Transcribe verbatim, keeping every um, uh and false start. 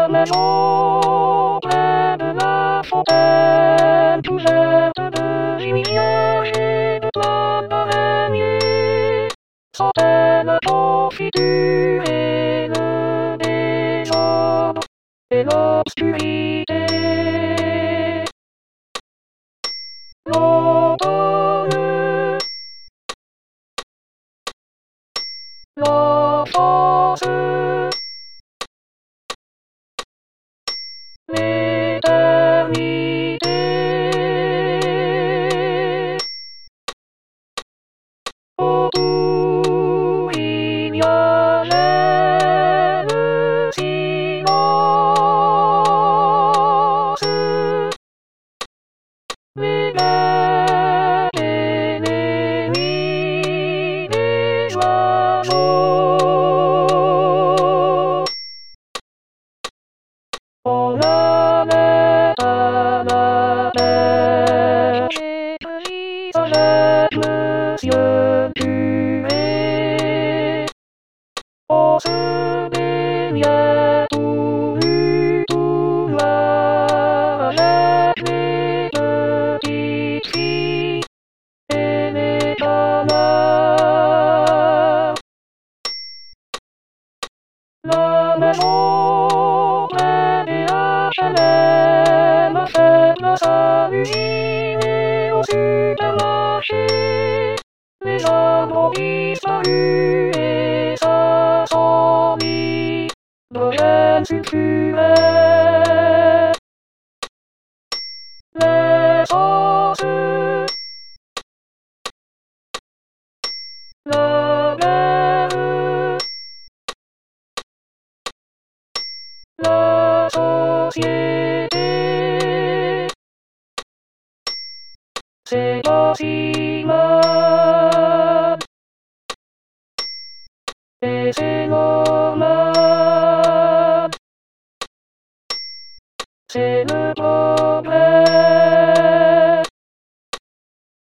la maison près de la fontaine couverte de gimignage et de toiles d'araignée, sentait la confiture et le désordre et l'obscurité. L'automne, l'enfance, l'éternité. Autour il y avait le silence, les guêpes et les nuits des oiseaux. On allait à la pêche et cueillit avec Monsieur Curé. On se baignait tout nu, tout noir avec les petites filles et les canards. La maison près des H and M a fait place à l'usine et au supermarché. Les arbres ont disparu et ça sent l'hydrogène sulfuré. L'essence, la guerre, la société, c'est pas si mal, et c'est normal, c'est le problème.